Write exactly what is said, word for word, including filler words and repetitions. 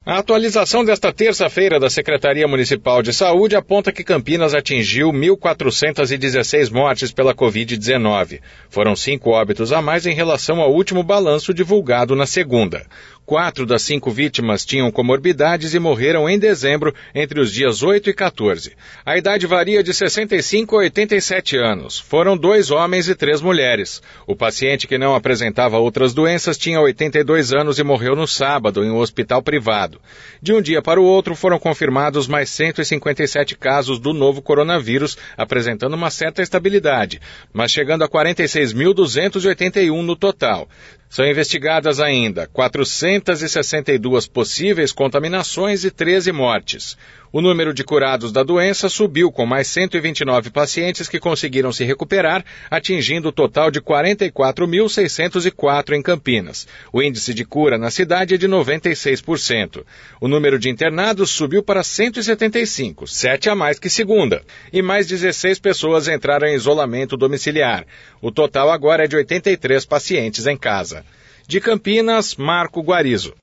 A atualização desta terça-feira da Secretaria Municipal de Saúde aponta que Campinas atingiu mil quatrocentas e dezesseis mortes pela covid dezenove. Foram cinco óbitos a mais em relação ao último balanço divulgado na segunda. Quatro das cinco vítimas tinham comorbidades e morreram em dezembro, entre os dias oito e quatorze. A idade varia de sessenta e cinco a oitenta e sete anos. Foram dois homens e três mulheres. O paciente que não apresentava outras doenças tinha oitenta e dois anos e morreu no sábado em um hospital privado. De um dia para o outro foram confirmados mais cento e cinquenta e sete casos do novo coronavírus, apresentando uma certa estabilidade, mas chegando a quarenta e seis mil duzentos e oitenta e um no total. São investigadas ainda quatrocentas e sessenta e duas possíveis contaminações e treze mortes. O número de curados da doença subiu com mais cento e vinte e nove pacientes que conseguiram se recuperar, atingindo o total de quarenta e quatro mil seiscentos e quatro em Campinas. O índice de cura na cidade é de noventa e seis por cento. O número de internados subiu para cento e setenta e cinco, sete a mais que segunda. E mais dezesseis pessoas entraram em isolamento domiciliar. O total agora é de oitenta e três pacientes em casa. De Campinas, Marco Guarizo.